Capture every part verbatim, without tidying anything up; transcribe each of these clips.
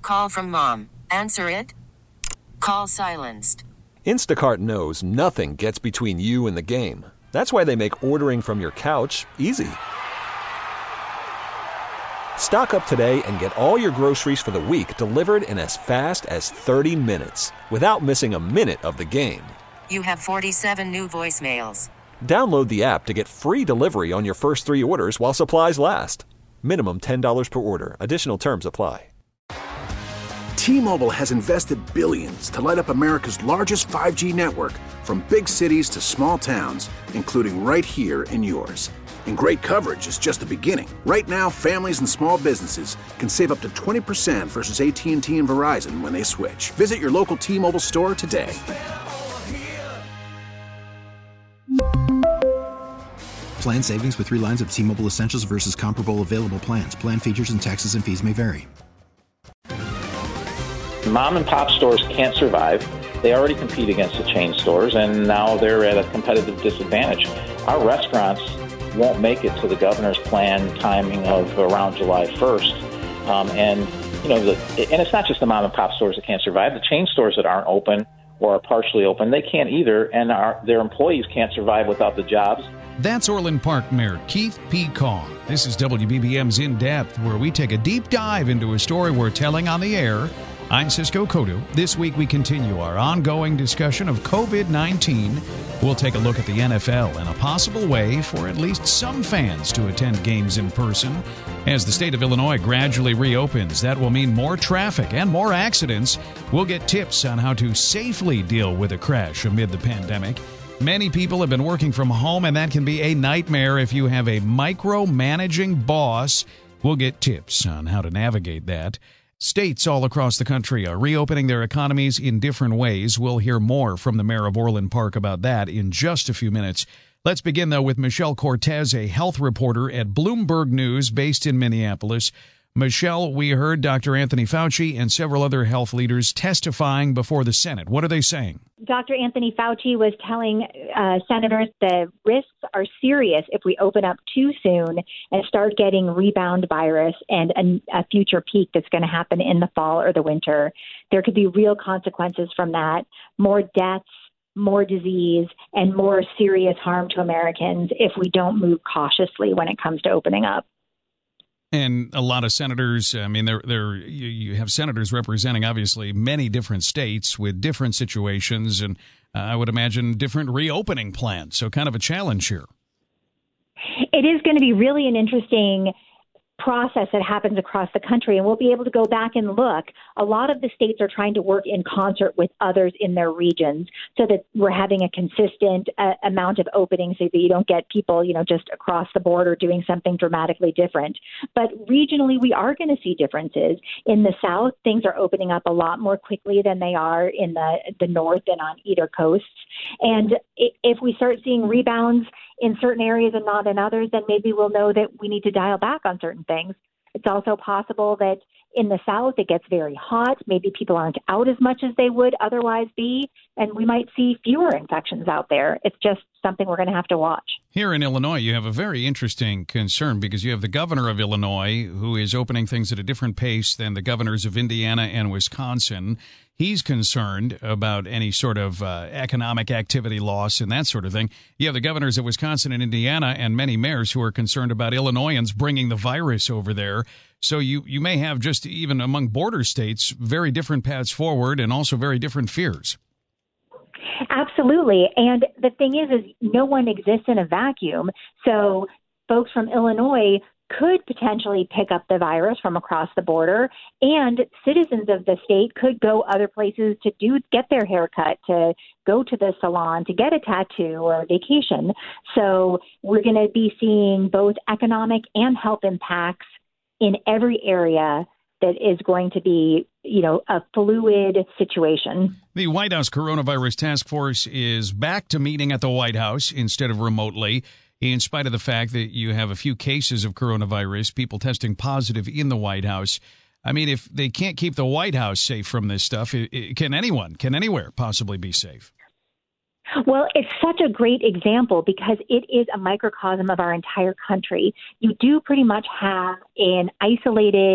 Call from mom. Answer it. Call silenced. Instacart knows nothing gets between you and the game. That's why they make ordering from your couch easy. Stock up today and get all your groceries for the week delivered in as fast as thirty minutes without missing a minute of the game. You have forty-seven new voicemails. Download the app to get free delivery on your first three orders while supplies last. Minimum ten dollars per order. Additional terms apply. T-Mobile has invested billions to light up America's largest five G network, from big cities to small towns, including right here in yours. And great coverage is just the beginning. Right now, families and small businesses can save up to twenty percent versus A T and T and Verizon when they switch. Visit your local T-Mobile store today. Plan savings with three lines of T-Mobile Essentials versus comparable available plans. Plan features and taxes and fees may vary. Mom and pop stores can't survive. They already compete against the chain stores, and now they're at a competitive disadvantage. Our restaurants won't make it to the governor's plan timing of around July first. Um, and, you know, the, and it's not just the mom and pop stores that can't survive. The chain stores that aren't open or are partially open, they can't either, and our, their employees can't survive without the jobs. That's Orland Park Mayor Keith P. Kong. This is W B B M's In Depth, where we take a deep dive into a story we're telling on the air. I'm Cisco Cotto. This week we continue our ongoing discussion of covid nineteen. We'll take a look at the N F L and a possible way for at least some fans to attend games in person. As the state of Illinois gradually reopens, that will mean more traffic and more accidents. We'll get tips on how to safely deal with a crash amid the pandemic. Many people have been working from home, and that can be a nightmare if you have a micromanaging boss. We'll get tips on how to navigate that. States all across the country are reopening their economies in different ways. We'll hear more from the mayor of Orland Park about that in just a few minutes. Let's begin, though, with Michelle Cortez, a health reporter at Bloomberg News based in Minneapolis. Michelle, we heard Doctor Anthony Fauci and several other health leaders testifying before the Senate. What are they saying? Doctor Anthony Fauci was telling uh, senators the risks are serious if we open up too soon and start getting rebound virus and a, a future peak that's going to happen in the fall or the winter. There could be real consequences from that, more deaths, more disease, and more serious harm to Americans if we don't move cautiously when it comes to opening up. And a lot of senators, I mean, they're, they're, you, you have senators representing, obviously, many different states with different situations, and uh, I would imagine different reopening plans. So kind of a challenge here. It is going to be really an interesting process that happens across the country, and we'll be able to go back and look. A lot of the states are trying to work in concert with others in their regions so that we're having a consistent uh, amount of openings so that you don't get people, you know, just across the border doing something dramatically different. But regionally, we are going to see differences. In the South, things are opening up a lot more quickly than they are in the, the North and on either coasts. And if we start seeing rebounds in certain areas and not in others, then maybe we'll know that we need to dial back on certain things. It's also possible that in the South it gets very hot. Maybe people aren't out as much as they would otherwise be, and we might see fewer infections out there. It's just something we're going to have to watch. Here in Illinois, you have a very interesting concern because you have the governor of Illinois who is opening things at a different pace than the governors of Indiana and Wisconsin. He's concerned about any sort of uh, economic activity loss and that sort of thing. You have the governors of Wisconsin and Indiana and many mayors who are concerned about Illinoisans bringing the virus over there. So you, you may have, just even among border states, very different paths forward and also very different fears. Absolutely. And the thing is, is no one exists in a vacuum. So folks from Illinois could potentially pick up the virus from across the border, and citizens of the state could go other places to do get their hair cut, to go to the salon, to get a tattoo or a vacation. So we're going to be seeing both economic and health impacts in every area that is going to be, you know, a fluid situation. The White House Coronavirus Task Force is back to meeting at the White House instead of remotely, in spite of the fact that you have a few cases of coronavirus, people testing positive in the White House. I mean, if they can't keep the White House safe from this stuff, it, it, can anyone, can anywhere possibly be safe? Well, it's such a great example because it is a microcosm of our entire country. You do pretty much have an isolated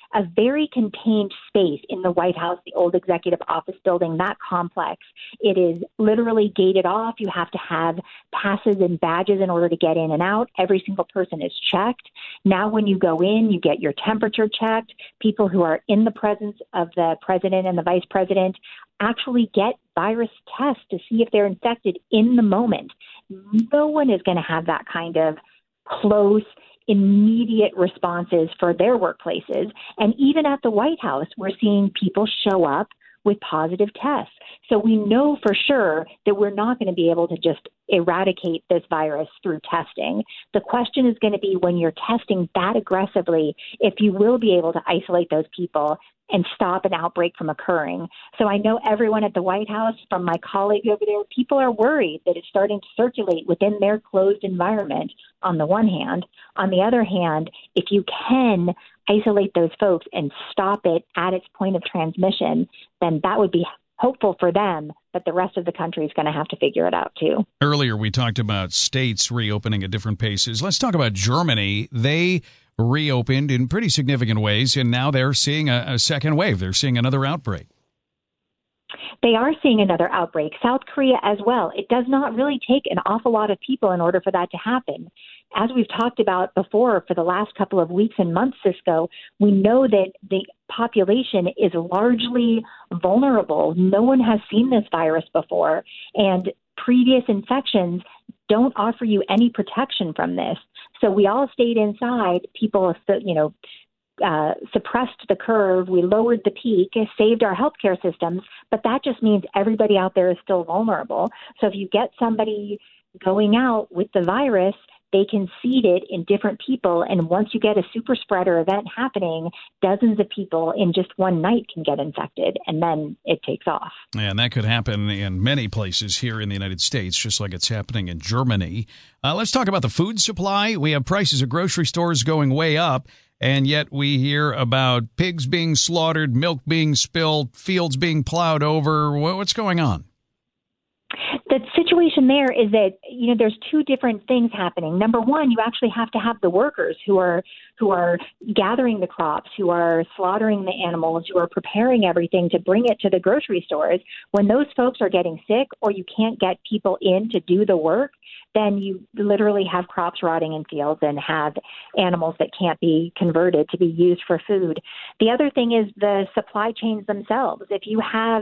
a very contained space in the White House, the old executive office building, that complex. It is literally gated off. You have to have passes and badges in order to get in and out. Every single person is checked. Now, when you go in, you get your temperature checked. People who are in the presence of the president and the vice president actually get virus tests to see if they're infected in the moment. No one is going to have that kind of close, immediate responses for their workplaces. And even at the White House, we're seeing people show up with positive tests. So we know for sure that we're not going to be able to just eradicate this virus through testing. The question is going to be, when you're testing that aggressively, if you will be able to isolate those people and stop an outbreak from occurring. So I know everyone at the White House, from my colleague over there, people are worried that it's starting to circulate within their closed environment on the one hand. On the other hand, if you can isolate those folks and stop it at its point of transmission, then that would be hopeful for them, but the rest of the country is going to have to figure it out too. Earlier, we talked about states reopening at different paces. Let's talk about Germany. They reopened in pretty significant ways, and now they're seeing a, a second wave. They're seeing another outbreak. They are seeing another outbreak. South Korea as well. It does not really take an awful lot of people in order for that to happen. As we've talked about before for the last couple of weeks and months, Cisco, we know that the population is largely vulnerable. No one has seen this virus before, and previous infections don't offer you any protection from this. So we all stayed inside. People, you know, uh, suppressed the curve. We lowered the peak, saved our healthcare systems, but that just means everybody out there is still vulnerable. So if you get somebody going out with the virus, they can seed it in different people. And once you get a super spreader event happening, dozens of people in just one night can get infected, and then it takes off. And that could happen in many places here in the United States, just like it's happening in Germany. Uh, let's talk about the food supply. We have prices at grocery stores going way up, and yet we hear about pigs being slaughtered, milk being spilled, fields being plowed over. What's going on? The situation there is that, you know, there's two different things happening. Number one, you actually have to have the workers who are who are gathering the crops, who are slaughtering the animals, who are preparing everything to bring it to the grocery stores. When those folks are getting sick, or you can't get people in to do the work, then you literally have crops rotting in fields and have animals that can't be converted to be used for food. The other thing is the supply chains themselves. If you have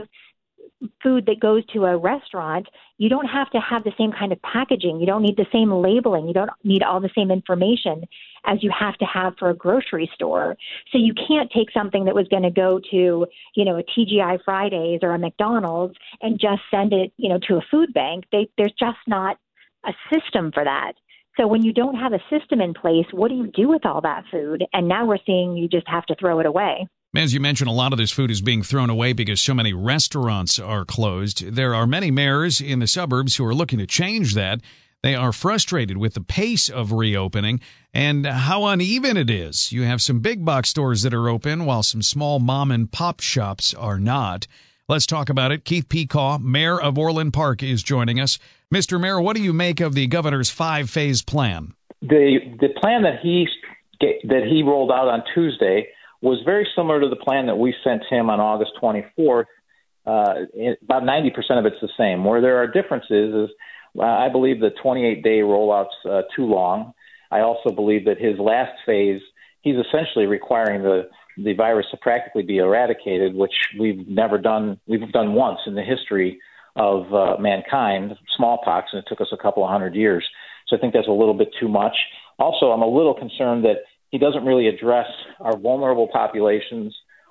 food that goes to a restaurant, you don't have to have the same kind of packaging. You don't need the same labeling. You don't need all the same information as you have to have for a grocery store. So you can't take something that was going to go to, you know, a T G I Fridays or a McDonald's and just send it, you know, to a food bank. They, there's just not a system for that. So when you don't have a system in place, what do you do with all that food? And now we're seeing you just have to throw it away. As you mentioned, a lot of this food is being thrown away because so many restaurants are closed. There are many mayors in the suburbs who are looking to change that. They are frustrated with the pace of reopening and how uneven it is. You have some big box stores that are open while some small mom and pop shops are not. Let's talk about it. Keith Pecaw, mayor of Orland Park, is joining us. Mister Mayor, what do you make of the governor's five-phase plan? The the plan that he that he rolled out on Tuesday was very similar to the plan that we sent him on August twenty-fourth. Uh, about ninety percent of it's the same. Where there are differences is uh, I believe the twenty-eight day rollout's uh, too long. I also believe that his last phase, he's essentially requiring the, the virus to practically be eradicated, which we've never done. We've done once in the history of uh, mankind, smallpox, and it took us a couple of hundred years. So I think that's a little bit too much. Also, I'm a little concerned that he doesn't really address our vulnerable populations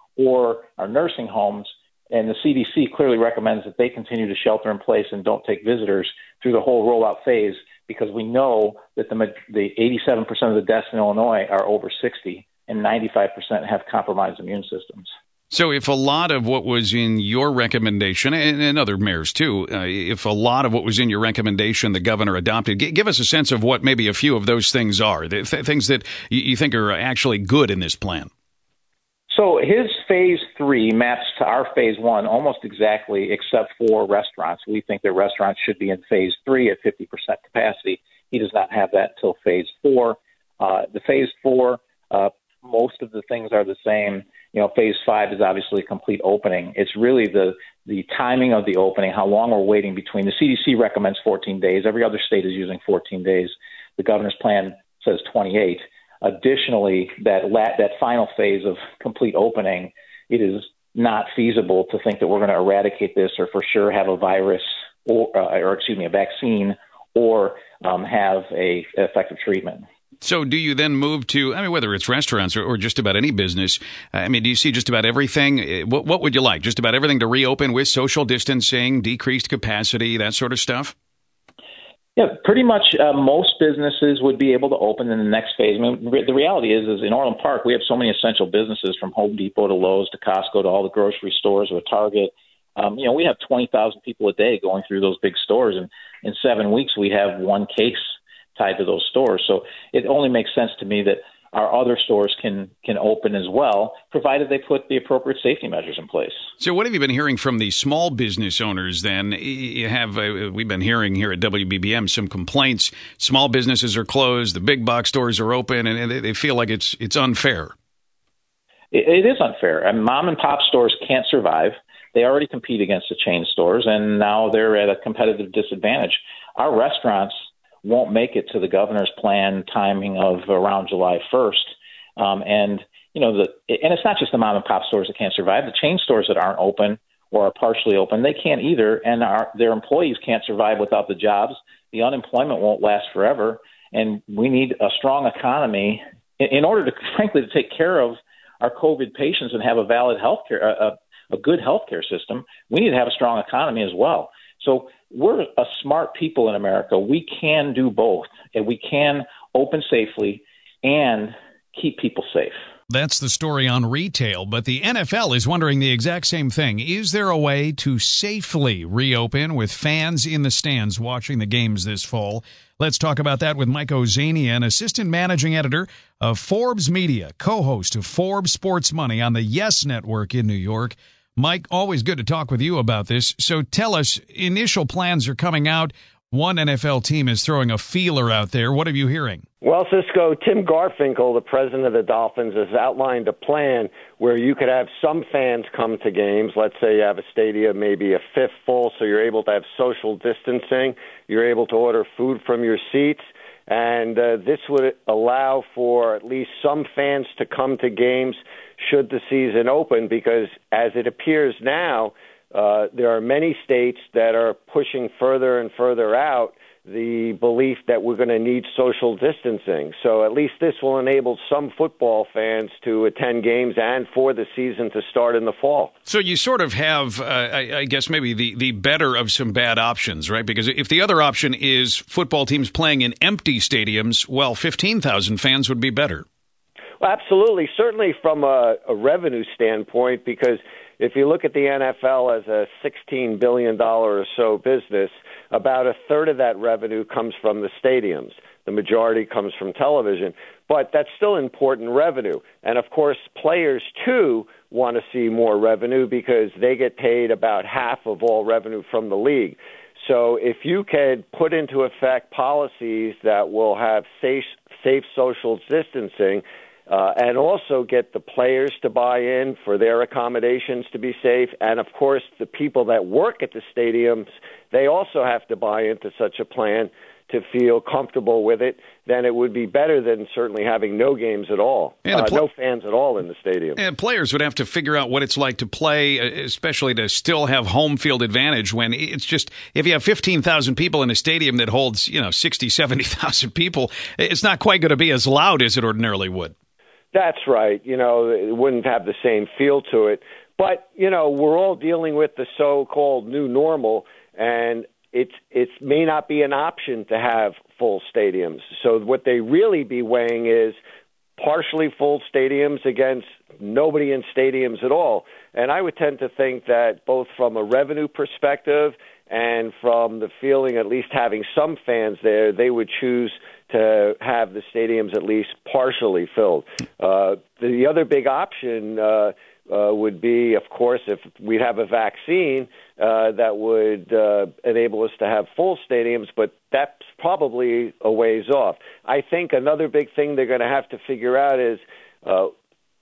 or our nursing homes. And the C D C clearly recommends that they continue to shelter in place and don't take visitors through the whole rollout phase, because we know that the, the eighty-seven percent of the deaths in Illinois are over sixty and ninety-five percent have compromised immune systems. So if a lot of what was in your recommendation, and, and other mayors too, uh, if a lot of what was in your recommendation the governor adopted, g- give us a sense of what maybe a few of those things are, the th- things that you, you think are actually good in this plan. So his phase three maps to our phase one almost exactly, except for restaurants. We think that restaurants should be in phase three at fifty percent capacity. He does not have that until phase four. Uh, the phase four, uh, most of the things are the same. you know, phase five is obviously a complete opening. It's really the the timing of the opening, how long we're waiting between. The C D C recommends fourteen days. Every other state is using fourteen days. The governor's plan says twenty-eight. Additionally, that la- that final phase of complete opening, it is not feasible to think that we're going to eradicate this or for sure have a virus or, uh, or excuse me, a vaccine or um, have a effective treatment. So do you then move to, I mean, whether it's restaurants or, or just about any business, I mean, do you see just about everything? What, what would you like? Just about everything to reopen with social distancing, decreased capacity, that sort of stuff? Yeah, pretty much uh, most businesses would be able to open in the next phase. I mean, re- the reality is, is in Orland Park, we have so many essential businesses from Home Depot to Lowe's to Costco to all the grocery stores or Target. Um, you know, we have twenty thousand people a day going through those big stores, and in seven weeks we have one case tied to those stores. So it only makes sense to me that our other stores can can open as well, provided they put the appropriate safety measures in place. So what have you been hearing from the small business owners then? You have uh, we've been hearing here at W B B M some complaints. Small businesses are closed, the big box stores are open, and they feel like it's it's unfair. It, it is unfair. I mean, mom and pop stores can't survive. They already compete against the chain stores, and now they're at a competitive disadvantage. Our restaurants won't make it to the governor's plan timing of around July first. Um, and, you know, the and it's not just the mom and pop stores that can't survive. The chain stores that aren't open or are partially open, they can't either. And our, their employees can't survive without the jobs. The unemployment won't last forever. And we need a strong economy in, in order to, frankly, to take care of our COVID patients and have a valid healthcare, a, a good healthcare system. We need to have a strong economy as well. So we're a smart people in America. We can do both, and we can open safely and keep people safe. That's the story on retail, but the N F L is wondering the exact same thing. Is there a way to safely reopen with fans in the stands watching the games this fall? Let's talk about that with Mike Ozanian, assistant managing editor of Forbes Media, co-host of Forbes Sports Money on the Yes Network in New York. Mike, always good to talk with you about this. So tell us, initial plans are coming out. One N F L team is throwing a feeler out there. What are you hearing? Well, Cisco, Tim Garfinkel, the president of the Dolphins, has outlined a plan where you could have some fans come to games. Let's say you have a stadium, maybe a fifth full, so you're able to have social distancing. You're able to order food from your seats. And uh, this would allow for at least some fans to come to games should the season open, because as it appears now, uh, there are many states that are pushing further and further out the belief that we're going to need social distancing. So at least this will enable some football fans to attend games and for the season to start in the fall. So you sort of have, uh, I, I guess, maybe the, the better of some bad options, right? Because if the other option is football teams playing in empty stadiums, well, fifteen thousand fans would be better. Well, absolutely. Certainly from a, a revenue standpoint, because if you look at the N F L as a sixteen billion dollars or so business, about a third of that revenue comes from the stadiums. The majority comes from television. But that's still important revenue. And, of course, players, too, want to see more revenue because they get paid about half of all revenue from the league. So if you could put into effect policies that will have safe, safe social distancing, Uh, and also get the players to buy in for their accommodations to be safe. And, of course, the people that work at the stadiums, they also have to buy into such a plan to feel comfortable with it. Then it would be better than certainly having no games at all, uh, pl- no fans at all in the stadium. And players would have to figure out what it's like to play, especially to still have home field advantage when it's just, if you have fifteen thousand people in a stadium that holds, you know, sixty, seventy thousand people, it's not quite going to be as loud as it ordinarily would. That's right. You know, it wouldn't have the same feel to it. But, you know, we're all dealing with the so-called new normal, and it's it may not be an option to have full stadiums. So what they really be weighing is partially full stadiums against nobody in stadiums at all. And I would tend to think that both from a revenue perspective and from the feeling at least having some fans there, they would choose to have the stadiums at least partially filled. Uh, the other big option uh, uh, would be, of course, if we have a vaccine uh, that would uh, enable us to have full stadiums, but that's probably a ways off. I think another big thing they're going to have to figure out is uh,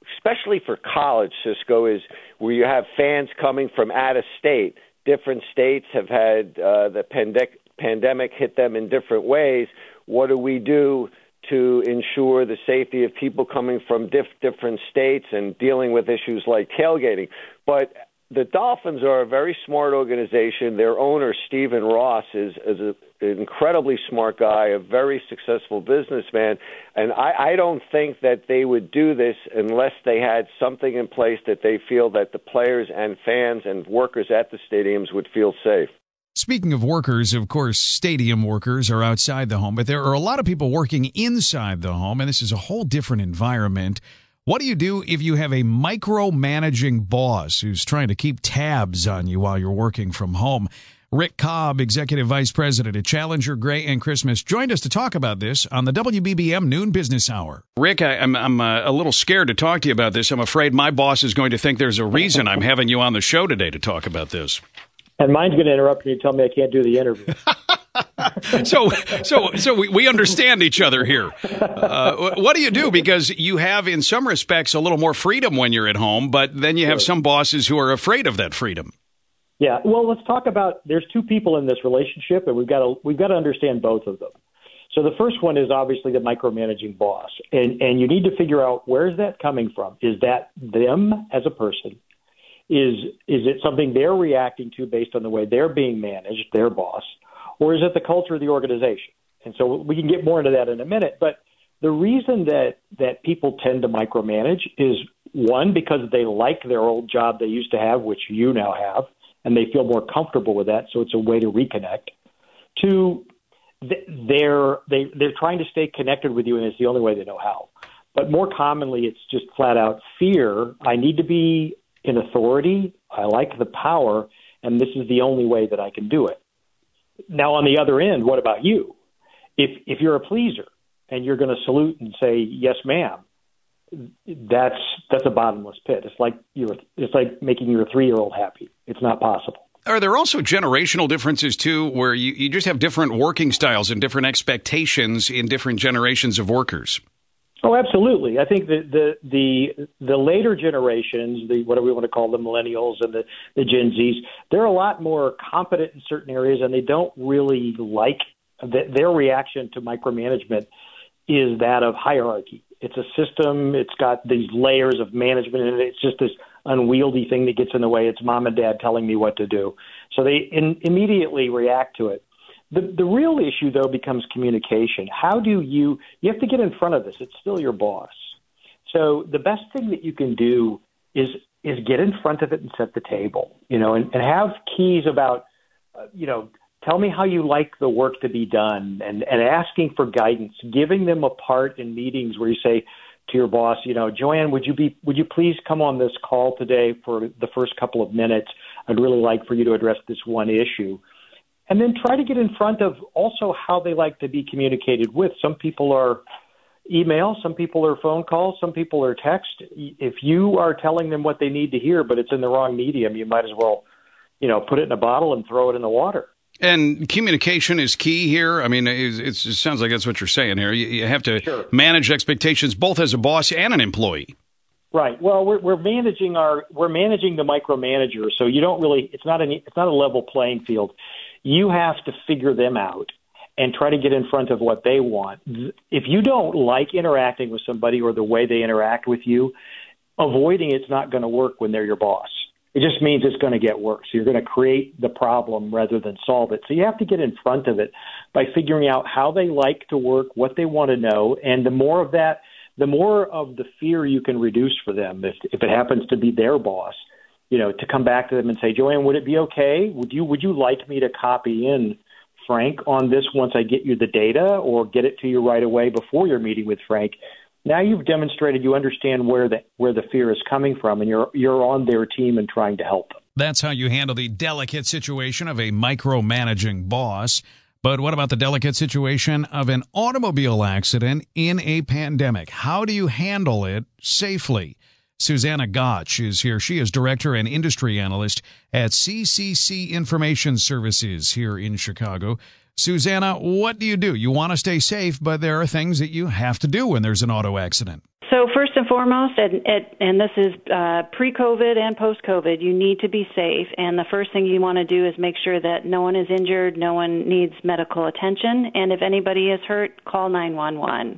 especially for college, Cisco, is where you have fans coming from out of state. Different states have had uh, the pandemic pandemic hit them in different ways. What do we do to ensure the safety of people coming from diff- different states and dealing with issues like tailgating? But the Dolphins are a very smart organization. Their owner, Stephen Ross, is, is a, an incredibly smart guy, a very successful businessman. And I, I don't think that they would do this unless they had something in place that they feel that the players and fans and workers at the stadiums would feel safe. Speaking of workers, of course, stadium workers are outside the home, but there are a lot of people working inside the home, and this is a whole different environment. What do you do if you have a micromanaging boss who's trying to keep tabs on you while you're working from home? Rick Cobb, Executive Vice President at Challenger, Gray and Christmas, joined us to talk about this on the W B B M Noon Business Hour. Rick, I, I'm, I'm uh, a little scared to talk to you about this. I'm afraid my boss is going to think there's a reason I'm having you on the show today to talk about this. And mine's going to interrupt me and tell me I can't do the interview. so, so, so we, we understand each other here. Uh, what do you do? Because you have, in some respects, a little more freedom when you're at home, but then you have some bosses who are afraid of that freedom. Yeah. Well, let's talk about. There's two people in this relationship, and we've got to we've got to understand both of them. So the first one is obviously the micromanaging boss, and and you need to figure out where is that coming from. Is that them as a person? Is is it something they're reacting to based on the way they're being managed, their boss, or is it the culture of the organization? And so we can get more into that in a minute. But the reason that, that people tend to micromanage is, one, because they like their old job they used to have, which you now have, and they feel more comfortable with that, so it's a way to reconnect. Two, they're, they, they're trying to stay connected with you, and it's the only way they know how. But more commonly, it's just flat-out fear. I need to be in authority. I like the power, and this is the only way that I can do it. Now, on the other end, what about you? If if you're a pleaser and you're going to salute and say yes, ma'am, that's that's a bottomless pit. It's like you're it's like making your three-year-old happy. It's not possible. Are there also generational differences too, where you, you just have different working styles and different expectations in different generations of workers? Oh, absolutely. I think that the the the later generations, the whatever we want to call them, millennials and the, the Gen Zs, they're a lot more competent in certain areas, and they don't really like the, their reaction to micromanagement is that of hierarchy. It's a system. It's got these layers of management, and it's just this unwieldy thing that gets in the way. It's mom and dad telling me what to do. So they in, immediately react to it. The, the real issue, though, becomes communication. How do you – you have to get in front of this. It's still your boss. So the best thing that you can do is is get in front of it and set the table, you know, and, and have keys about, uh, you know, tell me how you like the work to be done, and, and asking for guidance, giving them a part in meetings where you say to your boss, you know, Joanne, would you be would you please come on this call today for the first couple of minutes? I'd really like for you to address this one issue. And then try to get in front of also how they like to be communicated with. Some people are email, some people are phone calls, some people are text. If you are telling them what they need to hear, but it's in the wrong medium, you might as well, you know, put it in a bottle and throw it in the water. And communication is key here. I mean, it's, it's, it sounds like that's what you're saying here. You, you have to Sure. manage expectations both as a boss and an employee. Right. Well, we're, we're managing our we're managing the micromanager, so you don't really it's not an it's not a level playing field. You have to figure them out and try to get in front of what they want. If you don't like interacting with somebody or the way they interact with you, avoiding it's not going to work when they're your boss. It just means it's going to get worse. You're going to create the problem rather than solve it. So you have to get in front of it by figuring out how they like to work, what they want to know, and the more of that, the more of the fear you can reduce for them if, if it happens to be their boss. You know, to come back to them and say, Joanne, would it be okay? Would you would you like me to copy in Frank on this once I get you the data, or get it to you right away before your meeting with Frank? Now you've demonstrated you understand where the where the fear is coming from, and you're you're on their team and trying to help them. That's how you handle the delicate situation of a micromanaging boss. But what about the delicate situation of an automobile accident in a pandemic? How do you handle it safely? Susanna Gotch is here. She is director and industry analyst at C C C Information Services here in Chicago. Susanna, what do you do? You want to stay safe, but there are things that you have to do when there's an auto accident. So first and foremost, and, and this is uh, pre-COVID and post-COVID, you need to be safe. And the first thing you want to do is make sure that no one is injured, no one needs medical attention. And if anybody is hurt, call nine one one.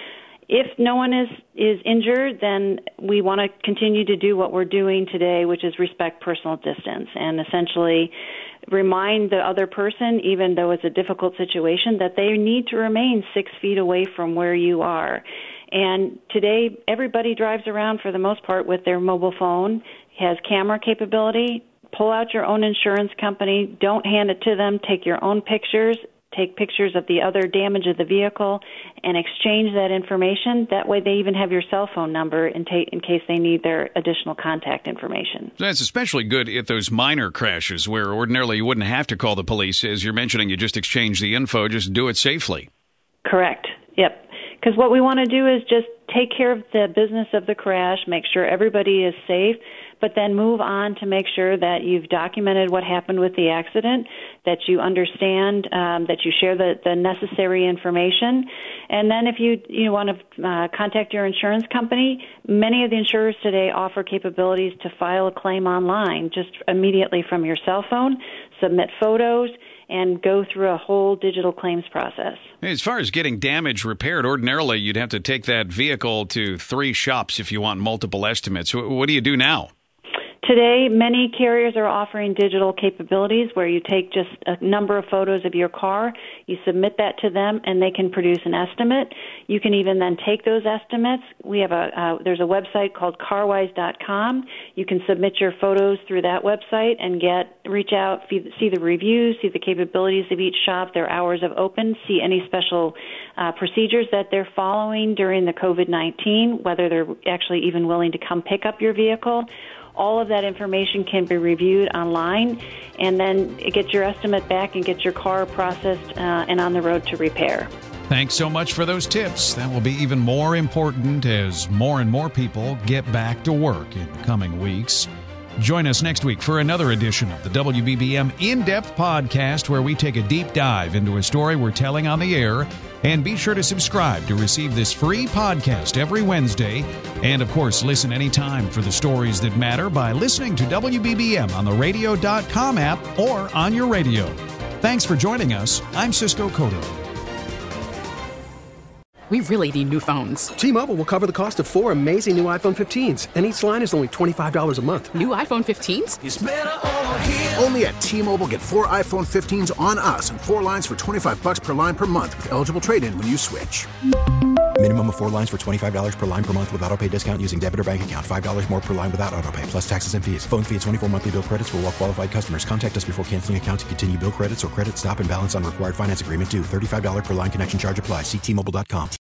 If no one is, is injured, then we want to continue to do what we're doing today, which is respect personal distance and essentially remind the other person, even though it's a difficult situation, that they need to remain six feet away from where you are. And today, everybody drives around for the most part with their mobile phone, has camera capability. Pull out your own insurance company. Don't hand it to them. Take your own pictures. Take pictures of the other damage of the vehicle and exchange that information. That way they even have your cell phone number in, ta- in case they need their additional contact information. That's especially good at those minor crashes where ordinarily you wouldn't have to call the police. As you're mentioning, you just exchange the info, just do it safely. Correct. Yep. Because what we want to do is just take care of the business of the crash, make sure everybody is safe, but then move on to make sure that you've documented what happened with the accident, that you understand, um, that you share the, the necessary information. And then if you, you want to uh, contact your insurance company, many of the insurers today offer capabilities to file a claim online just immediately from your cell phone, submit photos, and go through a whole digital claims process. As far as getting damage repaired, ordinarily you'd have to take that vehicle to three shops if you want multiple estimates. What do you do now? Today, many carriers are offering digital capabilities where you take just a number of photos of your car, you submit that to them, and they can produce an estimate. You can even then take those estimates. We have a uh, there's a website called carwise dot com. You can submit your photos through that website and get reach out, see the reviews, see the capabilities of each shop, their hours of open, see any special uh, procedures that they're following during the COVID nineteen, whether they're actually even willing to come pick up your vehicle. All of that information can be reviewed online, and then get your estimate back and get your car processed uh, and on the road to repair. Thanks so much for those tips. That will be even more important as more and more people get back to work in the coming weeks. Join us next week for another edition of the W B B M In-Depth Podcast, where we take a deep dive into a story we're telling on the air. And be sure to subscribe to receive this free podcast every Wednesday. And, of course, listen anytime for the stories that matter by listening to W B B M on the radio dot com app or on your radio. Thanks for joining us. I'm Cisco Cotto. We really need new phones. T-Mobile will cover the cost of four amazing new iPhone fifteens, and each line is only twenty-five dollars a month. New iPhone fifteens? It's better over here. Only at T-Mobile, get four iPhone fifteens on us and four lines for twenty-five dollars per line per month with eligible trade-in when you switch. Minimum of four lines for twenty-five dollars per line per month with autopay discount using debit or bank account. five dollars more per line without autopay, plus taxes and fees. Phone fee at twenty-four monthly bill credits for well-qualified customers. Contact us before canceling account to continue bill credits or credit stop and balance on required finance agreement due. thirty-five dollars per line connection charge applies. See T Mobile dot com.